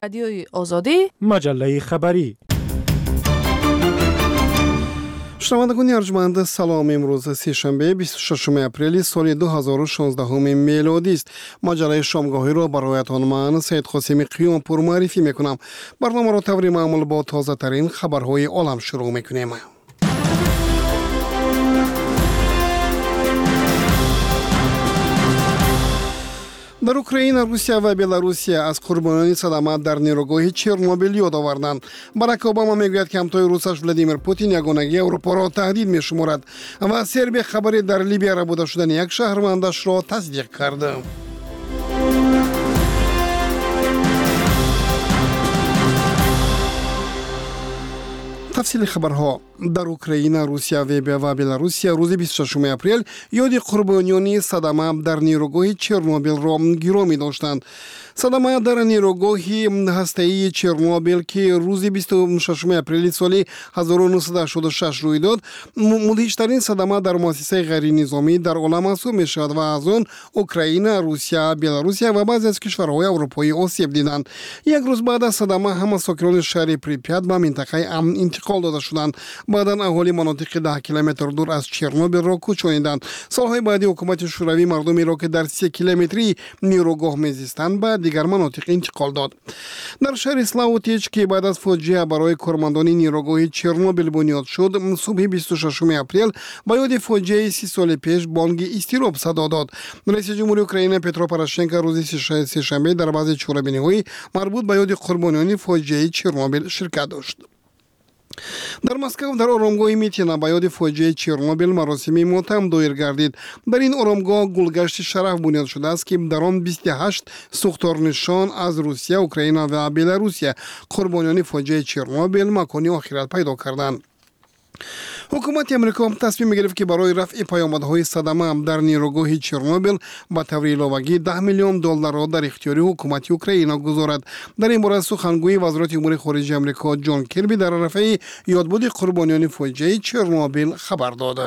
رادیوی آزادی، مجله خبری. شنوندگان ارجمند سلام. امروز سه‌شنبه 26 اپریل سال 2016 میلادی است. مجله شامگاهی را برایتان من سید قاسمی قیامپور معرفی میکنم. برنامه را طور معمول با تازه ترین خبرهای عالم شروع میکنیم. در اوکراین، روسیه و بلاروسیه از قربانیان صدمات در نیروگاه چرنوبیل یاد آوردند. باراک اوباما میگوید که همتای روسش ولادیمیر پوتین یگانگی اروپا را تهدید میشمارد و سربیه خبری در لیبیا ربوده شدن یک شهروندش را تصدیق کرده. تفصیل خبرها. در اوکراین، روسیه و بلاروسیه روز 26 اپریل یاد قربانیان صدمه در نیروگاه چرنوبیل را گرامی داشتند. صدمه در نیروگاه هسته‌ای چرنوبیل که روز 26 اپریل سال 1986 روی داد، مدهشترین صدمه در مؤسسه غیر نظامی در عالم محسوب می‌شود و از آن اوکراین، روسیه، بلاروسیه و بعضی از کشورهای اروپایی آسیب دیدند. یک روز بعد از صدمه همه ساکنان شهر پریپیات به منطقه امن انتقال داده شدند. بعداً اهالی مناطق 10 کیلومتر دور از چرنوبیل را کوچانیدند. سالهای بعدی حکومت شوروی مردمی را که در 3 کیلومتری نیروگاه میزیستند به دیگر مناطق انتقال داد. در شهر سلاوتیچ که بعد از فاجعه برای کارمندان نیروگاه چرنوبیل بنیاد شد، صبح 26 اپریل به یاد فاجعه 30 سال پیش بانگ اضطراب صدا داد. رئیس جمهوری اوکراین پترو پوراشنکو روز سه‌شنبه در بعض چهاربینی‌های مربوط به یاد قربانیان فاجعه چرنوبیل شرکت داشت. در مسکو در آرامگاه میتینا به یاد فاجعه چرنوبیل مراسمی ماتم دایر گردید. در این آرامگاه گلگشت شرف بنیاد شده است که در آن 28 سوختار نشان از روسیه، اوکراین و بلاروسیه قربانیان فاجعه چرنوبیل مکانی آخرت پیدا کردند. حکومت امریکا تصمیم گرفت که برای رفع پیامدهای صدمه در نیروگاه چرنوبیل به طور علاوگی $10 میلیون را در اختیار حکومت اوکراین گذارد. در این باره سخنگوی وزارت امور خارجه امریکا جان کربی در رفع یادبود قربانیان فاجعه چرنوبیل خبر داده.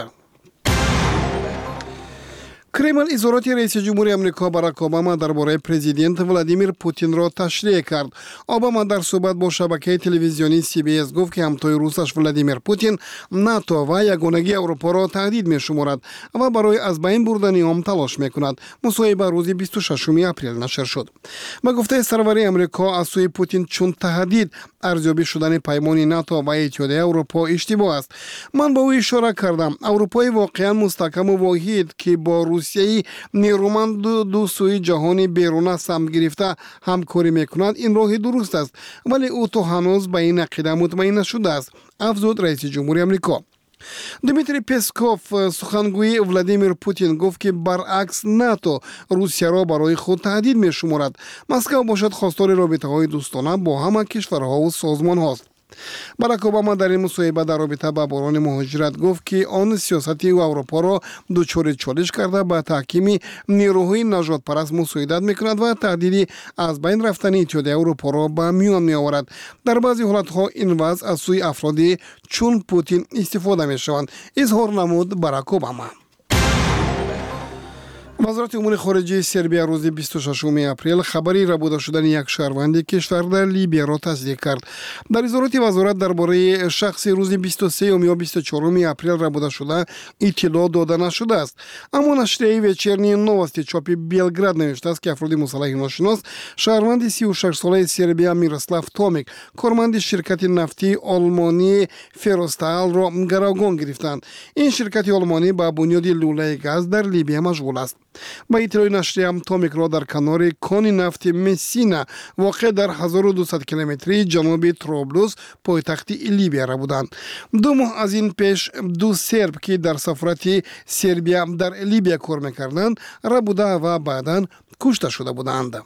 کرمل اظهارات رئیس جمهوری امریکا باراک اوباما درباره پرزیدنت ولادیمیر پوتین را تشریح کرد. اوباما در صحبت با شبکه تلویزیونی CBS گفت که همتای روسش ولادیمیر پوتین ناتو و یگانگی اروپا را تهدید می‌شمارد و برای از بین بردن آن تلاش می‌کند. مصاحبه روز 26 اپریل نشر شد. با گفته سروری امریکا از سوی پوتین چون تهدید ارزیابی شدن پیمان ناتو و اتحادیه اروپا اشتباه است. من به او اشاره کردم اروپای واقعا مستحکم و واحد که با روسیه نیرومند دو سوی جهانی بیرون از هم گرفته همکاری میکند این راه درست است، ولی او تو هنوز به این عقیده مطمئن نشده است، افزود رئیس جمهوری امریکا. دمیتری پسکوف سخنگوی ولادیمیر پوتین گفت که برعکس ناتو روسیه را برای خود تهدید میشمارد. مسکو باشد خواستار رابطه‌های دوستانه با همه کشورها و سازمان هاست. باراک اوباما در این مصاحبه در رابطه با بحران مهاجرت گفت که آن سیاستی و اروپا را دچار چالش کرده به تحکیم نیروهای نجات پرست مساعدت میکند و تهدید از بین رفتن اتحادیه اروپا را به میان میآورد. در بعضی حالتها این وضع از سوی افرادی چون پوتین استفاده میشوند، اظهار نمود باراک اوباما. وزارت امور خارجه سربیا روز 26 اپریل خبری ربوده شدن یک شهروند کشور در لیبیا را تصدیق کرد. در اظهارات وزارت درباره شخص روز 23 و 24 اپریل ربوده شده اطلاع داده نشده است. اما نشریه وچرنی نوستی چاپ بلگراد نوشته است که افراد مسلح ناشناس شهروند 36 ساله سربیا میروسلاو تومیک کارمند شرکت نفتی آلمانی فروستال را گروگان گرفتند. این شرکت آلمانی با بنیاد لوله گاز در لیبیا مشغول است. با اطلاع نشریه هم تومیک را در کنار کان نفت مسینا واقع در 1200 کیلومتری جنوب طرابلس پایتخت لیبیا را بودند. 2 ماه از این پیش 2 سرب که در سفارت سربیا در لیبیا کار میکردند را بوده و بعداً کشته شده بودند.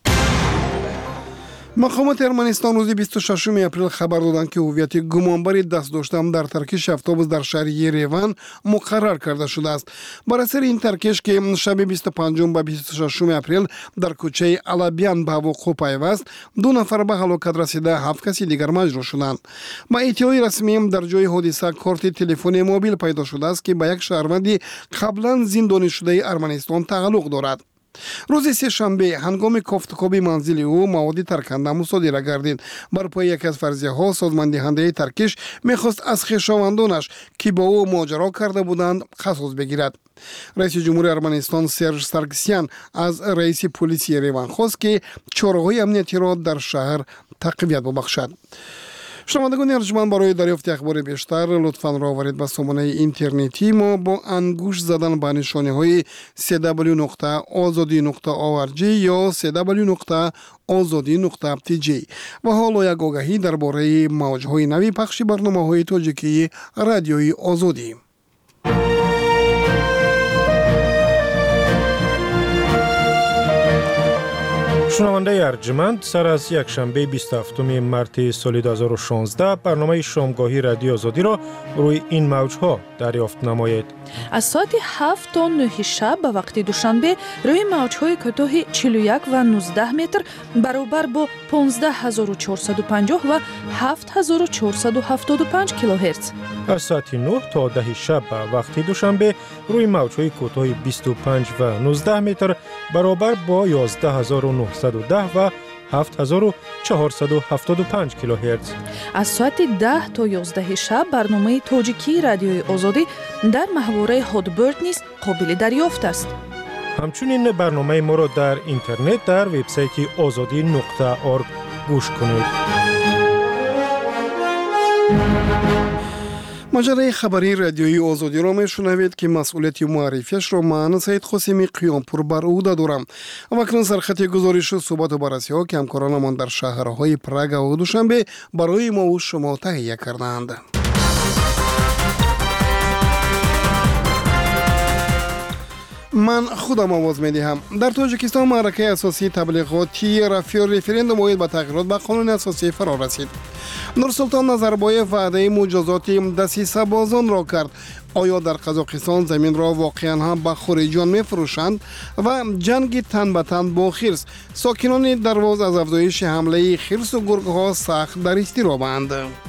مقامات ارمنستان روز 26 اپریل خبر دادند که هویت گمانبر دست داشتم در ترکش اتوبوس در شهر یریوان مقرر کرده شده است. بر اثر این ترکش که شب 25 و 26 اپریل در کوچه الابیان به وقوع پیوست، 2 نفر به هلاکت رسیده، 7 کسی دیگر مجروح شدند. با اطلاع رسمی در جای حادثه کارت تلفن موبیل پیدا شده است که به یک شهروند قبلا زندانی شده ارمنستان تعلق دارد. روز سه‌شنبه هنگام کافتکاری منزل او مواد ترکنده مصادره گردید. بر پای یکی از فرضیه‌ها سازماندهنده ترکش می‌خواست از خویشاوندانش که با او ماجرا کرده بودند قصاص بگیرد. رئیس جمهور ارمنستان سرژ سارکسیان از رئیس پلیس یریوان خواست که چاره‌های امنیتی را در شهر تقویت ببخشد. شنوندگان ارجمند، برای دریافت اخبار بیشتر لطفاً راورید به سامانه اینترنتی ما با انگوش زدن به نشانه‌های www.azadi.org یا www.azadi.tj. و حالا یک آگهی درباره موج‌های نوی پخش برنامه‌های تاجیکی رادیوی آزادی. شنونده ارجمند، سر از یک شنبه 27 مارس سال 2016 برنامه شامگاهی رادیو آزادی را روی این موجها دریافت نمایید. از ساعت 7 تا 9 شب به وقت دوشنبه روی موجهای کوتاه 41 و 19 متر برابر با 15450 و 7475 کیلوهرتز. از ساعت 9 تا 10 شب به وقت دوشنبه روی موجهای کوتاه 25 و 19 متر برابر با 11910 و 7475 کیلوهرتز. از ساعت 10 تا 11 شب برنامه تاجیکی رادیوی آزادی در محوره هادبرد نیز قابل دریافت است. همچنین برنامه ما را در اینترنت در وبسایت azadi.org گوش کنید. مجره خبری رادیویی آزادی را میشنوید که مسئولیت معرفیش را من سید قاسمی قیامپور بر عهده دارم. و اکنون سرخط گزارش و صحبت و بررسی ها که همکارانمان در شهرهای پراگ و دوشنبه برای ما و شما تهیه کردند. من خودم آواز میدهم. در تاجیکستان معرکه اساسی تبلیغاتی رفراندوم اوید به تغییرات به قانون اساسی فرا رسید. نورسلطان نظربایف وعده مجازات دسیسه بازان را کرد. آیا در قزاقستان زمین را واقعا هم به خارجیان میفروشند؟ و جنگ تن به تن با خرس. ساکنان درواز از افزایش حمله خرس و گرگ‌ها سخت در اضطرابند.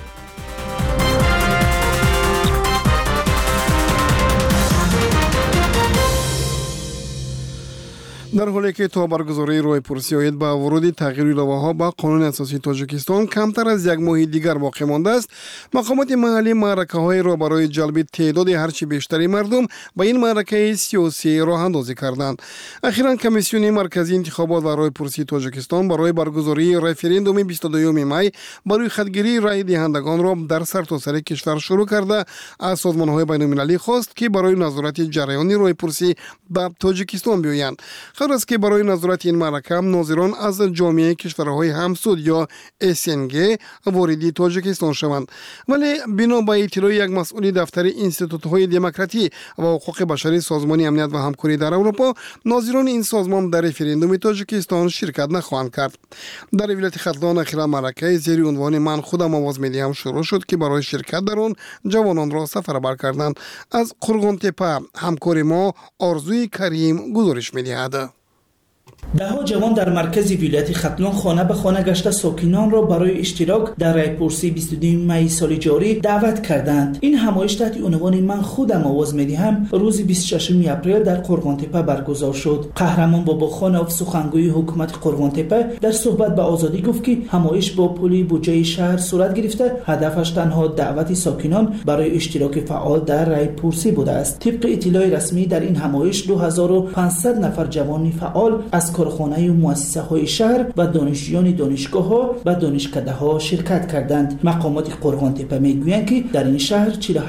در حالی که تا برگزاری رایپرسی اوید با ورود تغییر لواها با قانون اساسی تاجیکستان کمتر از یک ماه دیگر باقی مانده است، مقامات محلی معرکه‌های را برای جلب تعداد هرچی بیشتری مردم به این معرکه سیاسی راه اندازی کردند. اخیراً کمیسیون مرکزی انتخابات و رایپرسی تاجیکستان برای برگزاری رفراندوم 22 می برای خودگیری رای دهندگان را در سرتاسر کشور شروع کرده، از سازمان‌های بین‌المللی خواست که برای نظارت جریان رایپرسی به تاجیکستان بیایند. خبر است که برای نظارت این معرکه ناظران از جامعه کشورهای همسود یا SNG واردی تاجیکستان شوند. ولی بنا به اطلاع یک مسئول دفتر انستیتوت‌های دموکراسی و حقوق بشری سازمان امنیت و همکاری در اروپا، ناظران این سازمان در رفراندوم تاجیکستان شرکت نخواهند کرد. در ولایت ختلان اخیرا معرکه زیر عنوان من خودم آواز میدهم شروع شد که برای شرکت در آن جوانان را سفربر کردند. از قرغن‌تپه همکار ما آرزوی کریم گزارش می‌دهد. دهها جوان در مرکز ولایت ختلان خانه به خانه گشته ساکنان را برای اشتراک در رایپرسی 22 می سال جاری دعوت کردند. این همایش تحت عنوان من خودم آواز میدهم روز 26 اپریل در قرغن‌تپه برگزار شد. قهرمان باباخانوف سخنگوی حکومت قرغن‌تپه در صحبت به آزادی گفت که همایش با پلی بودجه شهر صورت گرفته، هدفش تنها دعوت ساکنان برای اشتراک فعال در رایپرسی بوده است. طبق اطلاع رسمی در این همایش 2500 نفر جوان فعال از کارخانه و مؤسسه‌های شهر و دانشجویان دانشگاه‌ها و دانشکده‌ها شرکت کردند. مقامات قرغن‌تپه میگویند که در این شهر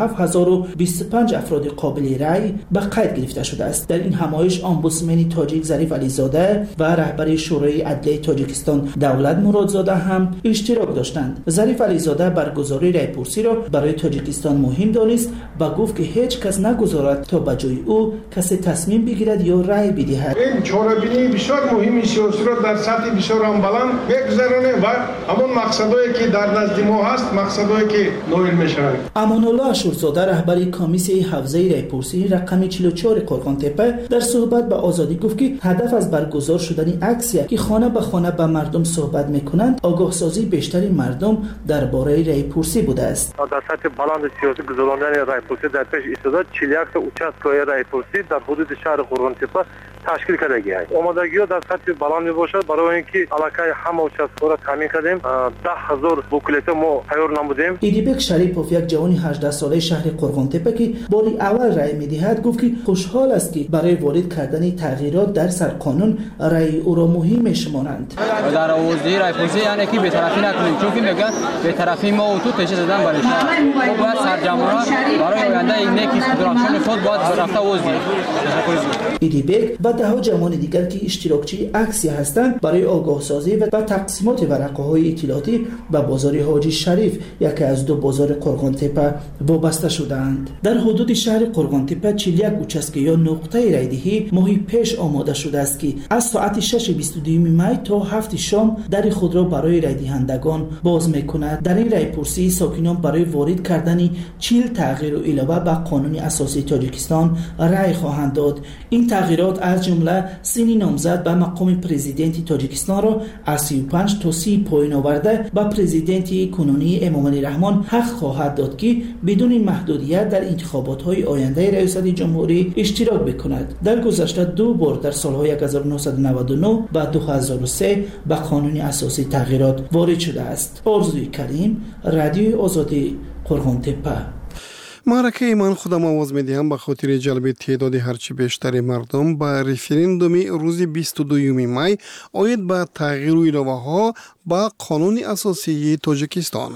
47025 افراد قابل رأی به قید گرفته شده است. در این همایش امبودسمن تاجیک ظریف علیزاده و رهبر شورای عدلیه تاجیکستان دولت مرادزاده هم اشتراک داشتند. ظریف علیزاده برگزاری رایپرسی را برای تاجیکستان مهم دانست و گفت که هیچ کس نگذارد تا به جای او کسی تصمیم بگیرد یا رأی بدهد. این چاره‌بینی بسیار مهمی سیاسی را در سطح بسیار هم بلند بگذرانه و همون مقصدایی که در نزد ما هست مقصدایی که نویل میشوند. امان‌الله اشورزاده رهبر کمیسیون حوزه رایپرسی رقم 44 قرغن‌تپه در صحبت به آزادی گفت که هدف از برگزار شدن اکسیه که خانه به خانه به مردم صحبت میکنند آگاه سازی بیشتری مردم درباره رایپرسی بوده است. در سطح بلند سیاسی گذراندن رایپرسی در پیش ایستاده 41 تا участковый رایپرسی در حدود شهر قرغن‌تپه تشکیل کردگی است. آمادگی‌ها در سطح بلند میباشد. برای اینکه علاقه همه участк‌ها را تامین کردیم. 10,000 بوکلت ما تیار نمودیم. ایدیبک شریپوف یک جوان 18 ساله شهر قرغانتپه که باری اول رای می‌دهد گفت که خوشحال است که برای وارد کردن تغییرات در سرقانون رای او را مهم می‌شمارند. در آوازی رای پرسی یعنی که بی‌طرفی نکنیم، چون که میگن بی‌طرفی ما و تو تشه زدن برای شهر. خب باید سرجمه‌ها برای آینده این نیکی درخشان خود باید رفته آوازی. ایدیبک و ده جوان دیگر که اشتراکچی اکسی هستند برای آگاه سازی و تقسیمات ورقه‌های اطلاعاتی به بازار حاجی شریف یکی از دو بازار قرغانتپه وابسته شدند. در حدود شهر قرغانتپه 41 участок یا نقطه رایدهی ماهی پیش آماده شده است که از ساعت 6:22 می تا 7 شام در خود را برای رای دهندگان باز می‌کند. در این رای پرسی ساکنان برای وارد کردن 40 تغییر و علاوه به قانون اساسی تاجیکستان رای خواهند داد. این تغییرات از جمله سن نامزد به مقام پرزیدنت تاجیکستان را از 35 تا 30 پایین آورده به پرزیدنت کنونی امامعلی رحمان حق خواهد داد که بدون محدودیت در انتخابات‌های آینده ریاست جمهوری اشتراک بکند. در گذشته 2 بار در سال‌های 1999 و 2003 به قانون اساسی تغییرات وارد شده است. آرزوی کریم، رادیوی آزادی، قرغانتپه. معرکه من خودم آواز میدهم به خاطر جلب تعداد هرچی بیشتر مردم به رفراندوم روز 22 می آید به تغییر و اضافه ها به قانون اساسی تاجیکستان.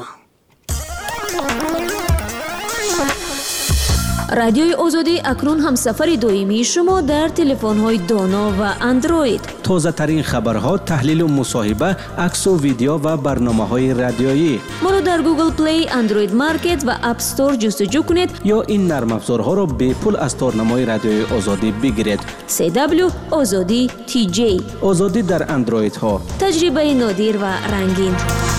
رادیوی آزادی اکنون هم سفر دائمی شما در تلفن‌های دانا و اندروید. تازه ترین خبرها، تحلیل و مصاحبه، عکس و ویدیو و برنامه‌های رادیویی. ما رو در گوگل پلی، اندروید مارکت و اپ استور جستجو کنید یا این نرم افزارها را به پول از تارنمای رادیوی آزادی بگیرید. CW آزادی TJ. آزادی در اندروید ها. تجربه نادر و رنگین.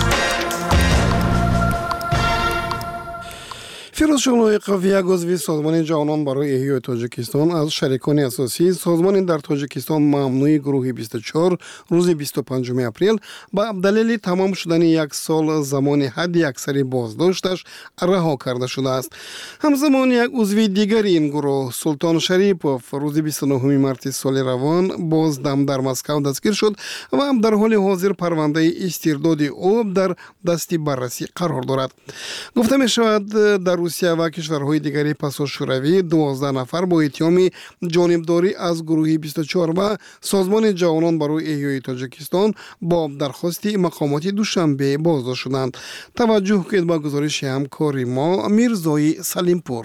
فیروز شلایقوف یک عضو سازمان جوانان برای احیای تاجیکستان از شریکان اساسی سازمان در تاجیکستان ممنوع گروه 24 روز 25 اپریل به دلیل تمام شدن یک سال زمان حد اکثری بازداشتش رها کرده شده است. همزمان یک عضو دیگر این گروه سلطان شریپوف روز 29 مارس سال روان بازدم در مسکو دستگیر شد و در حال حاضر پرونده استرداد او در دست بررسی قرار دارد. گفته می شود در روسیه و کشورهای دیگری پس از شوروی 12 نفر با اتهام جانبداری از گروه 24 و سازمان جوانان برای احیای تاجیکستان با درخواست مقامات دوشنبه بازداشت شدند. توجه کنید به گزارش همکار ما میرزای سلیمپور.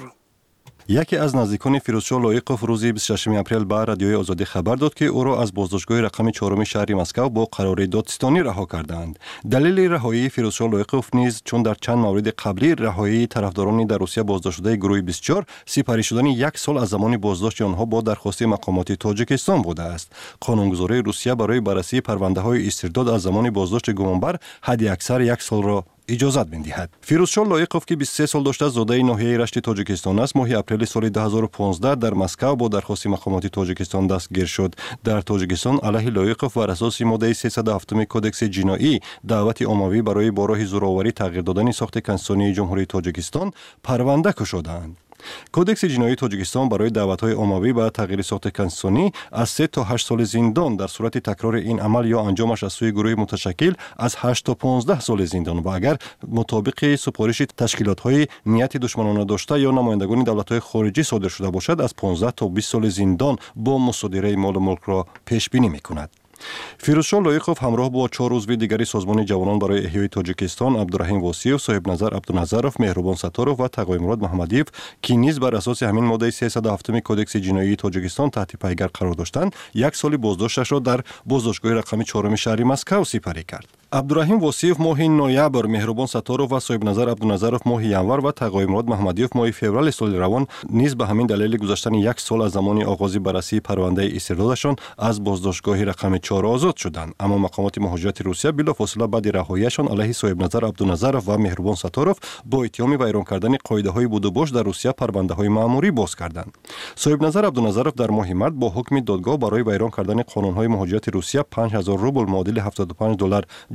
یکی از نزدیکان فیروزشاه لایقوف روز 26 اپریل به رادیوی آزادی خبر داد که او را از بازداشتگاه رقم 4 شهر مسکو با قرار دادستانی رها کردند. دلیل رهایی فیروزشاه لایقوف نیز چون در چند مورد قبلی رهایی طرفداران در روسیه بازداشت شده گروه 24 سپری شدن یک سال از زمان بازداشت آنها با درخواست مقامات تاجیکستان بوده است. قانونگذاری روسیه برای بررسی پرونده‌های استرداد از زمان بازداشت گمانبر حد اکثر یک سال را اجازت می‌دهد. فیروزشاه لایقوف که 23 سال داشته زاده ناحیه رشت تاجیکستان است، ماه اپریل سال 2015 در مسکو با درخواست مقامات تاجیکستان دستگیر شد. در تاجیکستان علیه لایقوف بر اساس ماده 307 کدکس جنایی دعوت عمومی برای با راه زورآوری تغییر دادن ساخت کنستیتوسیونی جمهوری تاجیکستان پرونده کشیدند. کدکس جنایی تاجیکستان برای دعوت‌های عمومی به تغییر ساخت کنستیتوسیونی از 3 تا 8 سال زندان در صورت تکرار این عمل یا انجامش از سوی گروه متشکل از 8 تا 15 سال زندان و اگر مطابق سفارش تشکیلات‌های نیت دشمنانه داشته یا نمایندگان دولت‌های خارجی صادر شده باشد از 15 تا 20 سال زندان با مصادره مال ملک را پیش بینی می‌کند. فیروزشاه لایقوف همراه با 4 عضو دیگری سازمان جوانان برای احیای تاجیکستان عبدالرحیم واسیف، صاحب نظر عبدالنظرов، مهربان ستارov و تقویمراد محمدیف که نیز بر اساس همین ماده 307 کدکس جنایی تاجیکستان تحت پیگر قرار داشتند، یک سال بازداشتش را در بازداشتگاه رقم 4 شهر مسکو سپری کرد. عبدالرحیم واسیف ماه نوامبر، مهربان ستارov و صاحب نظر عبدالنظرov ماه ینور و تقویمراد محمدیف ماه فوریه سال روان نیز به همین دلیل گذشتن یک سال از زمان آغاز بررسی پرونده استردادشان از بازداشتگاه رقم 4 آزاد شدند. اما مقامات مهاجرت روسیه بلافاصله بعد رهاییشان علیه صاحب نظر عبدالنظرov و مهربان ستارov با اتهام ویران کردن قاعده‌های بود و باش در روسیه پرونده‌های مأموری باز کردند. صاحب نظر عبدالنظرov در ماه مارس با حکم دادگاه برای ویران کردن قانون‌های مهاجرت روسیه 5000 روبل معادل $75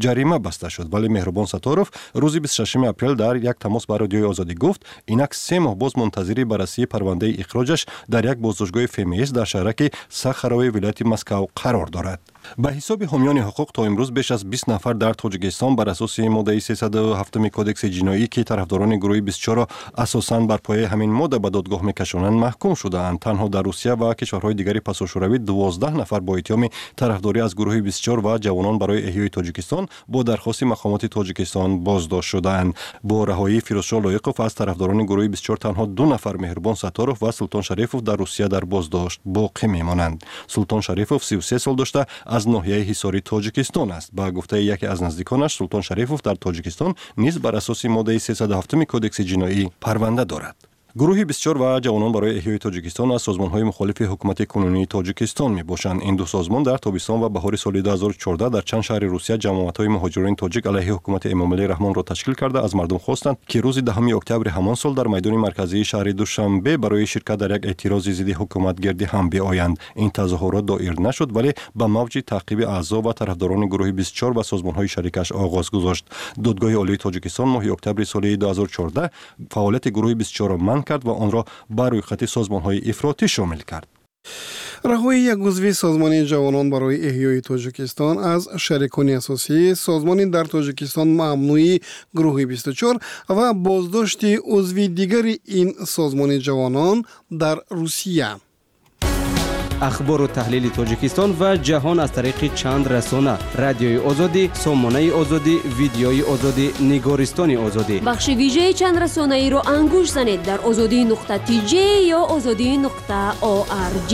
ҷарима баста шуд, вале Меҳрубон Сатторов рӯзи 26 апрел дар як тамос ба радиои Озодӣ гуфт инак 3 моҳ боз мунтазири баррасии парвандаи ихроҷаш дар як боздоштгоҳи ФМС дар шаҳраки Сахарови вилояти Москав қарор дорад. ба ҳисоби ҳомиёни ҳуқуқ то имрӯз беш аз 20 нафар дар Тоҷикистон бар асоси моддаи 307 Кодекси ҷиноӣ ки тарафдорони гурӯҳи 24 асосан бар пояи ҳамин модда ба додгоҳ мекашонанд маҳкум шудаанд. Танҳо дар Русия ва кишварҳои дигари пасошӯравӣ 12 нафар бо иттиҳоми тарафдорӣ аз гурӯҳи 24 ва ҷавонон барои эҳёи Тоҷикистон бо дархости мақомоти Тоҷикистон боздошт шуданд. Бо раҳоии Фирӯзшоҳ Лоиқов аз тарафдорони гурӯҳи 24 танҳо 2 нафар Меҳрубон Сатторов ва Султон Шарифов дар Русия дар боздошт боқӣ мемонанд. Султон Шарифов 33 сол дошта аз ноҳияи ҳисори Тоҷикистон аст. Ба гуфтаи яке аз наздиконаш Султон Шарифов дар Тоҷикистон низ бар асоси моддаи 307 Кодекси ҷиноӣ парванда дорад. гурӯҳи 24 ва ҷавонон барои эҳёи Тоҷикистон аз созмонҳои мухолифи ҳукумати кунунии Тоҷикистон мебошанд. Ин ду созмон дар тобистон ва баҳори соли 2014 дар чанд шаҳри Русия ҷамоатҳои муҳоҷирони тоҷик алайҳи ҳукумати Эмомалӣ Раҳмонро ташкил карда аз мардум хостанд ки рӯзи 10 октябри ҳамон сол дар майдони марказии шаҳри Душанбе барои ширкат дар як эътирози зидди ҳукумат гирди ҳам биоянд. Ин тазоҳурот доир нашуд, вале ба мавҷи таъқиби аъзо ва тарафдорони гурӯҳи 24 ва созмонҳои шарикаш оғоз гузошт. Додгоҳи олии Тоҷикистон моҳи октябри соли 2014 фаъолияти гурӯҳи 24 манъ кард ва онро ба рӯйхати созмонҳои ифротӣ шомил кард. раҳоии як узви созмони ҷавонон барои эҳёи Тоҷикистон аз шарикони асосии созмони дар Тоҷикистон мамнӯи гурӯҳи 24 ва боздошти узви дигари ин созмони ҷавонон дар Русия. ахбору таҳлили Тоҷикистон ва ҷаҳон аз тариқи чанд расона: радиои Озодӣ, Сомонаи Озодӣ, видеои Озодӣ, Нигористони Озодӣ. бахши вижаи чанд расонаиро ангуш занед дар озодӣ.tj ё озодӣ.org.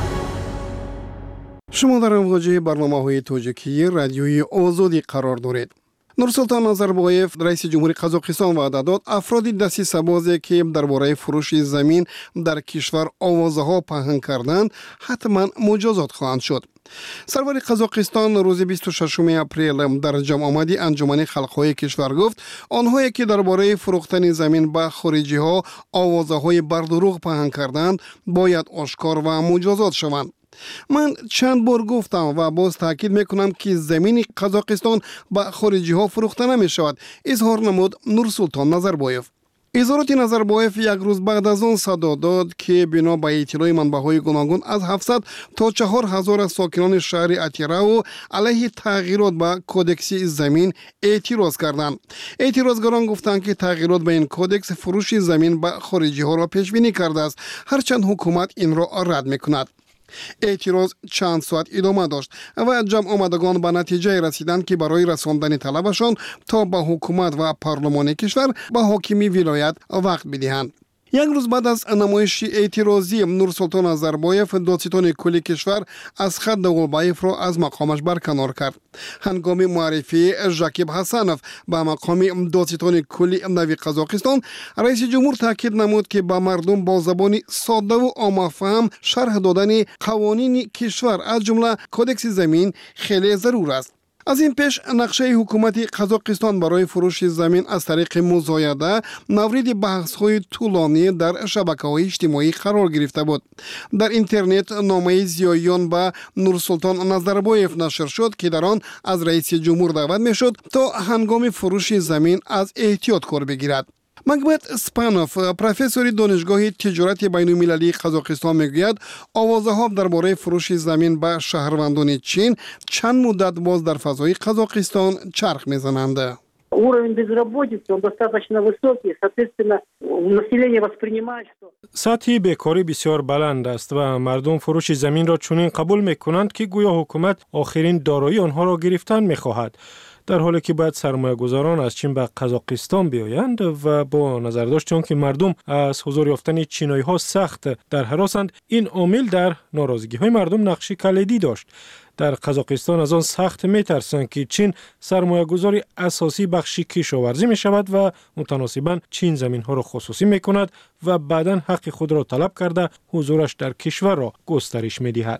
шумо дар амвоҷи барномаҳои тоҷикии радиои Озодӣ қарор доред. Нурсултон Назарбоев, раиси ҷумҳури Қазоқистон ваъда дод афроди дасти сабозе ки дар бораи фурӯши замин дар кишвар овозаҳо паҳн карданд ҳатман муҷозот хоҳанд шуд. сарвари Қазоқистон рӯзи 26 апрел дар ҷамъомади анҷумани халқҳои кишвар гуфт онҳое ки дар бораи фурӯхтани замин ба хориҷиҳо овозаҳои бардурӯғ паҳн карданд бояд ошкор ва муҷозот шаванд. ман чанд бор гуфтам ва боз таъкид мекунам ки замини Қазоқистон ба хориҷиҳо фурӯхта намешавад, изҳор намуд Нурсултон Назарбоев. изҳороти Назарбоев як рӯз баъд аз он садо дод ки бино ба иттилои манбаъҳои гуногун аз 700 то 4000 сокинони шаҳри Атирау алайҳи тағйирот ба кодекси замин эътироз карданд. эътирозгарон гуфтанд ки тағйирот ба ин кодекс фурӯши замин ба хориҷиҳоро пешбинӣ кардааст, ҳарчанд ҳукумат инро рад мекунад. эътироз чанд соат идома дошт ва ҷамъомадагон ба натиҷае расиданд ки барои расондани талабашон то ба ҳукумат ва парлумони кишвар ба ҳокими вилоят вақт бидиҳанд. як рӯз баъд аз намоиши эътирозӣ Нурсултон Назарбоев додситони кулли кишвар Асхат Давулбаевро аз мақомаш барканор кард. ҳангоми муаррифии Жакиб Ҳасанов ба мақоми додситони кулли нави Қазоқистон, раиси ҷумҳур таъкид намуд ки ба мардум бо забони соддаву оммафаҳм шарҳ додани қавонини кишвар аз ҷумла кодекси замин хеле зарур аст. аз ин пеш нақшаи ҳукумати Қазоқистон барои фурӯши замин аз тариқи музояда навриди баҳсҳои тӯлонӣ дар шабакаҳои иҷтимоӣ қарор гирифта буд. дар интернет номаи зиёён ба Нурсултон Назарбоев нашр шуд ки дар он аз раиси ҷумҳур даъват мешуд то ҳангоми фурӯши замин аз эҳтиёт кор бигирад. Магмед Спанов, профессори донишгоҳи тиҷорати байнулмилалии Қазоқистон мегӯяд, овозаҳо дар бораи фурӯши замин ба шаҳрвандони Чин чанд муддат боз дар фазои Қазоқистон чарх мезананд. Уровень безработицы, он достаточно высокий, соответственно, население воспринимает, что... сатҳи бекорӣ бисёр баланд аст ва мардум фурӯши заминро чунин қабул мекунанд ки гӯё ҳукумат охирин дорои онҳоро гирифтан мехоҳад. дар ҳоле ки бояд сармоягузорон аз Чин ба Қазоқистон биёянд ва бо назардошти он ки мардум аз ҳузур ёфтани чиноиҳо сахт дар ҳаросанд, ин омил дар норозигиҳои мардум нақши калидӣ дошт. дар Қазоқистон аз он сахт метарсанд ки Чин сармоягузори асосии бахши кишоварзӣ мешавад ва мутаносибан Чин заминҳоро хусусӣ мекунад ва баъдан ҳаққи худро талаб карда ҳузураш дар кишварро густариш медиҳад.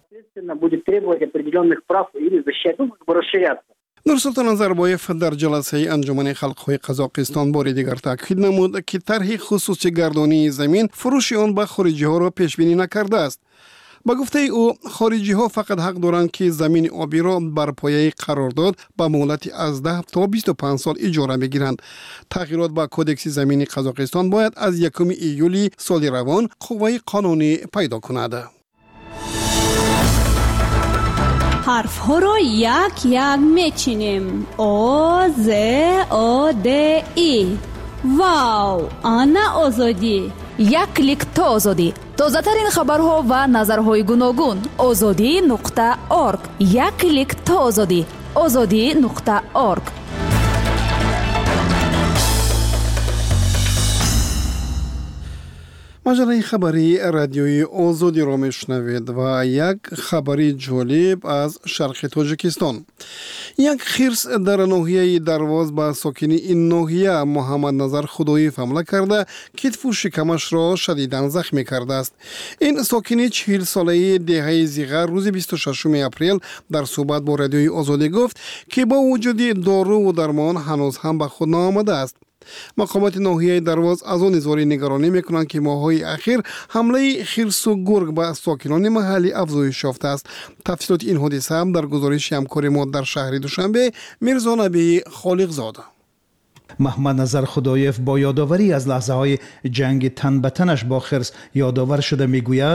Нурсултон Назарбоев дар ҷаласаи анҷумани халқҳои Қазоқистон бори дигар таъкид намуд ки тарҳи хусусигардонии замин фурӯши он ба хориҷиҳоро пешбинӣ накардааст. با گفته او خارجی ها فقط حق دارند که زمین آبی را بر پایه قرارداد با مهلتی از 10 تا 25 سال اجاره بگیرند. تغییرات با کدکس زمین قزاقستان باید از 1 ایولی سال روان قوه قانونی پیدا کند. حرف ها را یک یک میچینیم. آ ز آ د ای. واو، آنا آزادی. یک کلیک تا آزادی. تازه ترین خبرها و نظرهای گوناگون. azadi.org. یک کلیک تا آزادی. azadi.org. مجله خبری رادیوی آزادی را میشنوید و یک خبری جالب از شرق تاجیکستان. یک خرس در ناحیه درواز با ساکنی این ناحیه محمد نظر خدایی حمله کرده کتف و شکمش را شدیداً زخمی کرده است. این ساکنی 40 ساله دهه زیغر روز 26 اپریل در صحبت با رادیوی آزادی گفت که با وجود دارو و درمان هنوز هم به خود نآمده است. مقامات ناحیه درواز از آن اظهار نگرانی میکنند که ماه‌های اخیر حمله خرس و گرگ به ساکنان محلی افزایش یافته است. تفصیلات این حادثه هم در گزارش همکار ما در شهر دوشنبه میرزا نبی خالق زاده. محمد نظر خدایف با یادآوری از لحظه های جنگ تن به تنش با خرس یادآور شده میگوید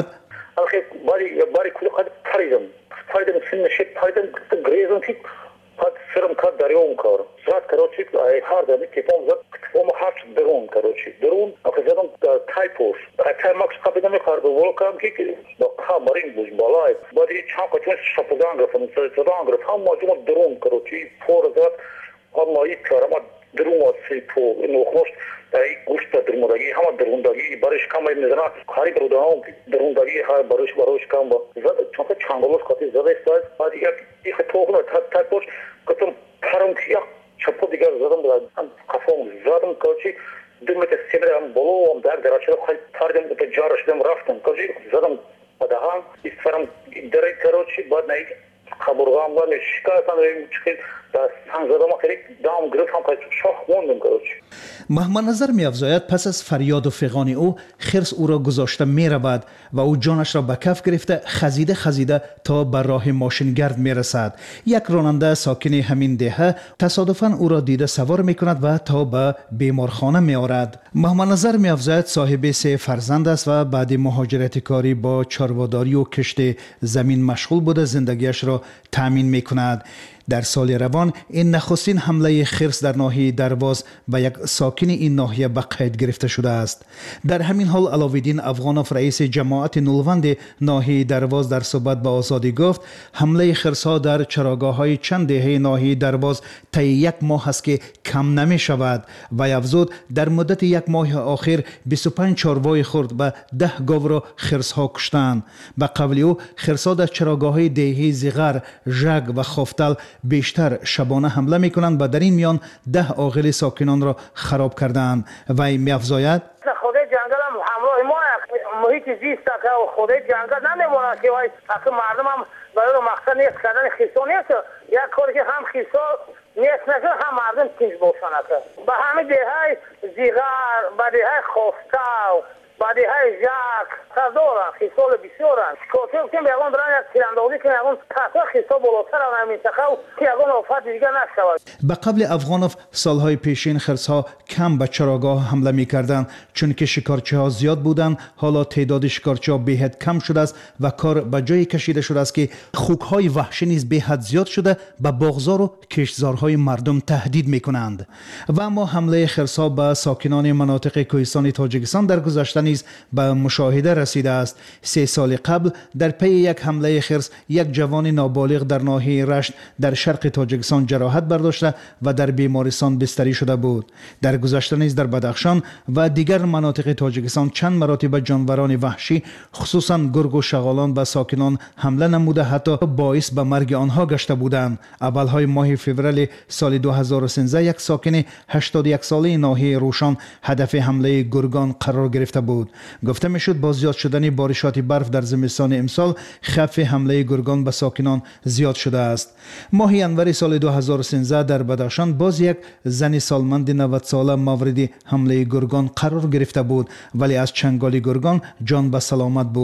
سرم کار دریوم کار زاد کروچی هر دمی که پام زد پام هاش درون کروچی درون اخذم تایپوس تا ماکس کاپیتان کار به ولکام کی با کامرین بوش بالای بعدی چاق چون شپدان گفتم سران گفتم هم ماجم درون کروچی فور زاد اما این کارم درون واسه تو اینو خوش دای گوشت درمودگی هم درمودگی برش کم میزنه کاری برودام درمودگی ها برش کم زاد چون چانگلوس کاتی زاد است بعد یک توغن تایپوس گفتم پرم کیا چپو دیگر زدم کافم زدم کوچی دمت سیبرم بلوم در درچه خواهی تاردم به جارش دم رفتم کوچی زدم بدها استفرم درای کروچی بعد نهی خبرگام و شکایتان ریم چکه در سنزدم خیلی دام گرفتم که شخ موندم کروچی. محمد نظر می افزاید پس از فریاد و فغان او خرس او را گذاشته می رود و او جانش را به کف گرفته خزیده تا بر راه ماشینگرد می رسد. یک راننده ساکن همین دهه تصادفاً او را دیده سوار می کند و تا به بیمارخانه می آورد. محمد نظر می افزاید صاحب 3 فرزند است و بعد مهاجرت کاری با چارواداری و کشت زمین مشغول بوده زندگیش را تأمین می کند. در سال روان این نخستین حمله خرس در ناحیه درواز به یک ساکن این ناحیه به قید گرفته شده است. در همین حال علاوالدین افغانوف رئیس جماعت نولوند ناحیه درواز در صحبت با آزادی گفت حمله خرس‌ها در چراگاه‌های چند دهه ناحیه درواز طی 1 ماه است که کم نمی شود و افزود در مدت 1 ماه آخر 25 چاروای خرد و 10 گاو را خرس‌ها کشتند. به قول او خرس‌ها در چراگاه‌های دهه زیغر، ژگ و خفتل بیشتر شبانه حمله میکنند و در این میان 10 عاقل ساکنان را خراب کردند. وی می‌افزاید خود جنگل هم همراه ما محیط زیست که خود جنگل نمیمونه که وای مردم هم برای مقصد نیست کردن خیسا نیست یک کاری که هم خیسا نیست نکن هم مردم تیز باشن به همه دههای زیغر به دههای خفتاو بعدی های ژاک دارن خیسال بسیارن شکاته که بیگون برن یک تیراندازی که بیگون تحصیل خیسال بالاتر هم منطقه و که بیگون آفت دیگر نشود. به قبل افغانوف سالهای پیشین خرس‌ها کم به چراگاه حمله می‌کردند چون که شکارچی‌ها زیاد بودند. حالا تعداد شکارچی‌ها بهت کم شده است و کار به جای کشیده شده است که خوک‌های وحشی نیز بهت زیاد شده به باغزار و کشتزارهای مردم تهدید می‌کنند. و اما حمله خرس‌ها به ساکنان مناطق کوهستانی تاجیکستان در گذشته نیز به مشاهده رسیده است. 3 سال قبل در پی یک حمله خرس یک جوان نابالغ در ناحیه رشت در شرق تاجیکستان جراحت برداشته و در بیمارستان بستری شده بود. در گذشته نیز در بدخشان و دیگر مناطق تاجیکستان چند مراتب جانوران وحشی خصوصا گرگ و شغالان به ساکنان حمله نموده حتی باعث به مرگ آنها گشته بودند. اولهای ماه فوریه سال 2013 یک ساکن 81 ساله ناحیه روشان هدف حمله گرگان قرار گرفته بود. گفته میشد با زیاد شدن بارشات برف در زمستان امسال خف حمله گرگان به ساکنان زیاد شده است. ماه ینور سال 2013 در بدخشان باز یک زن سالمند 90 ساله مورد حمله گرگان قرار گرفته بود ولی از چنگال گرگان جان به سلامت برد.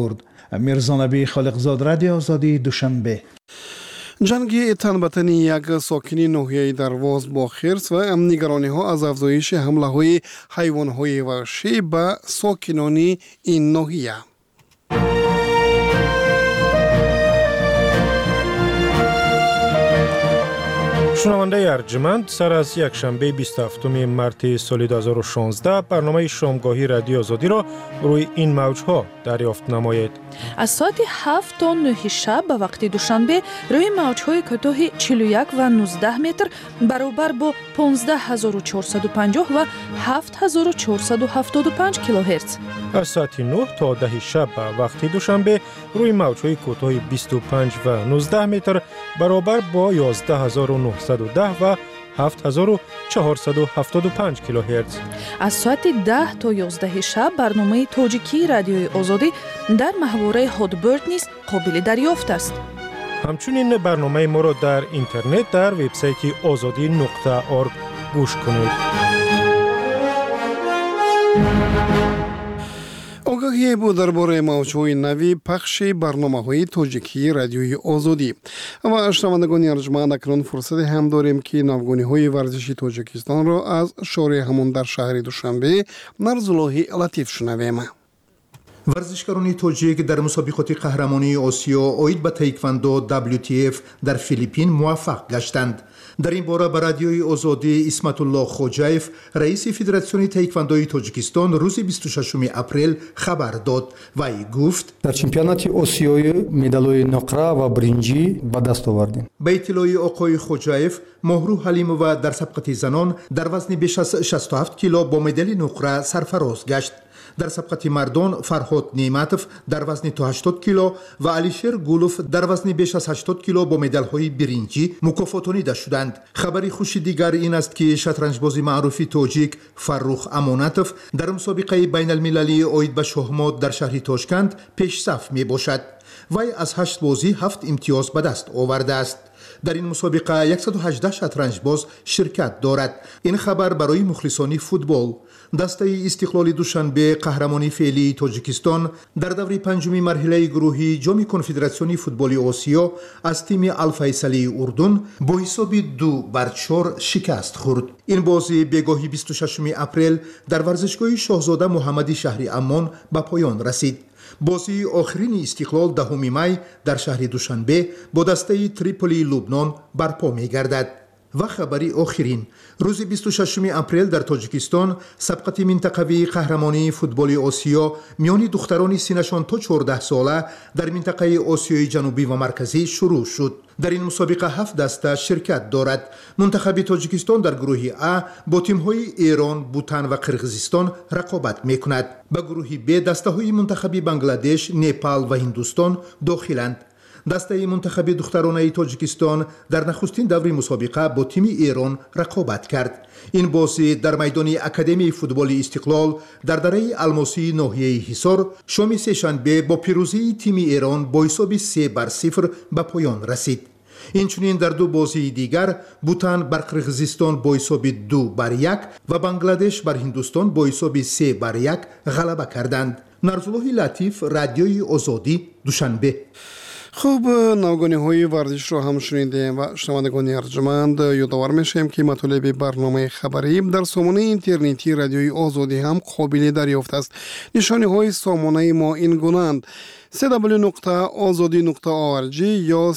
میرزانبی خالقزاد، رادیو آزادی، دوشنبه. جنگ تن به تن یک ساکنی ناحیه درواز با خرس و نگرانی ها از افزایش حمله های حیوان های وحشی به ساکنان این ناحیه. شنونده ارجمند، سر از یک شنبه 27 مارس سال 2016 برنامه شامگاهی رادیو آزادی را روی این موجها دریافت نمایید. از ساعت 7 تا 9 شب به وقت دوشنبه روی موجهای کوتاه 41 و 19 متر برابر با 15450 و 7475 کیلوهرتز. از ساعت 9 تا 10 شب به وقت دوشنبه روی موجهای کوتاه 25 و 19 متر برابر با 11910 و 7475 کیلوهرتز. از ساعت 10 تا 11 شب برنامه تاجیکی رادیوی آزادی در محوره هادبرد نیز قابل دریافت است. همچنین برنامه ما را در اینترنت در وبسایت azadi.org گوش کنید. آگاهی بود درباره موضوع نوی پخش برنامه‌های تاجیکی رادیوی آزادی. و شنوندگان ارجمند، اکنون فرصت هم داریم که ناوگانی‌های ورزشی تاجیکستان را از شارع همون در شهر دوشنبه نرزالله لطیف شنویم. ورزشکاران تاجیک در مسابقات قهرمانی آسیا آید به تایکواندو WTF در فیلیپین موفق گشتند. در این باره به رادیوی آزادی اسمت الله خوجایف، رئیس فدراسیون تایکواندوی تاجیکستان، روز 26 اپریل خبر داد و ای گفت در چمپیونات آسیای مدال‌های نقره و برنجی به دست آوردیم. به اطلاع آقای خوجایف، مهرو حلیمووا در سبقت زنان در وزن بیش از 67 کیلو با مدال نقره سرفراز گشت. در سبقت مردان فرهاد نعمتوف در وزن تا 80 کیلو و علیشیر گولوف در وزن بیش از 80 کیلو با مدال‌های برنجی مکافاتانیده شدند. خبری خوش دیگر این است که شطرنجباز معروف تاجیک فروخ امانتوف در مسابقه بین المللی آید به شاهمات در شهر تاشکند پیش صف می باشد. وی از 8 بازی 7 امتیاز به دست آورده است. در این مسابقه 118 شطرنجباز شرکت دارد. این خبر برای مخلصان فوتبال. دسته استقلال دوشنبه قهرمانی فعلی تاجیکستان در دور پنجمی مرحله گروهی جام کنفدراسیون فوتبال آسیا از تیم الفیصلی اردن با حساب 2-4 شکست خورد. این بازی بگاهی 26 اپریل در ورزشگاه شاهزاده محمدی شهر عمان به پایان رسید. بازی آخرین استقلال 10 می در شهر دوشنبه با دسته تریپولی لبنان برپا می گردد. و خبری آخرین، روز 26 اپریل در تاجیکستان سبقت منطقوی قهرمانی فوتبال آسیا میان دختران سنشان تا 14 ساله در منطقه آسیای جنوبی و مرکزی شروع شد. در این مسابقه 7 دسته شرکت دارد. منتخب تاجیکستان در گروه A با تیم‌های ایران، بوتان و قرقیزستان رقابت می‌کند. به گروه B دسته‌های منتخب بنگلادش، نپال و هندوستان داخلند. دسته منتخب دخترانه تاجیکستان در نخستین دور مسابقه با تیم ایران رقابت کرد. این بازی در میدان اکادمی فوتبال استقلال در دره الماسی ناحیه حصار شام سه‌شنبه با پیروزی تیم ایران با حساب 3-0 به پایان رسید. اینچنین در دو بازی دیگر بوتان بر قرقیزستان با حساب 2-1 و بنگلادش بر هندوستان با حساب 3-1 غلبه کردند. نرزالله لطیف، رادیوی آزادی، دوشنبه. خوب، ناوگانی‌های ورزش رو هم شنیدیم و شنوندگان ارجمند یادآور میشیم که مطالب برنامه خبری در سامانه اینترنتی رادیوی آزادی هم قابل دریافت است. نشانه‌های سامانه ما این گونه‌اند: www.azadi.org یا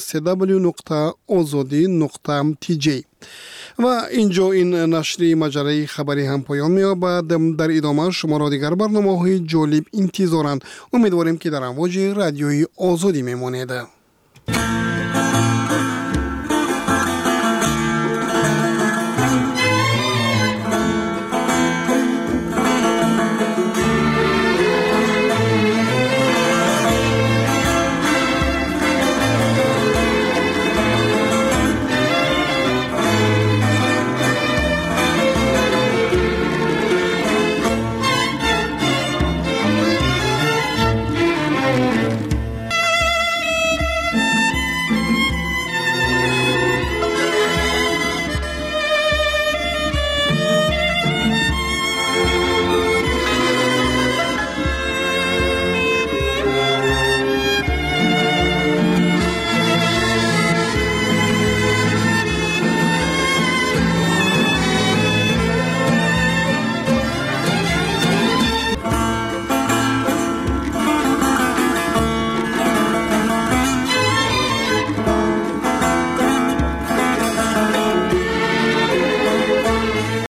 www.azadi.tj. و اینجا این نشر مجله خبری هم پایان می‌یابد. در ادامه شما را دیگر برنامه‌های جالب انتظارند. امیدواریم که در امواج رادیوی آزادی میمانید.